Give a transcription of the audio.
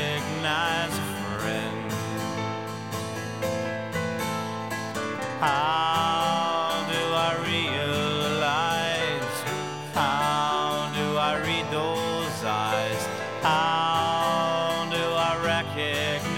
recognize a friend? How do I realize? How do I read those eyes? How do I recognize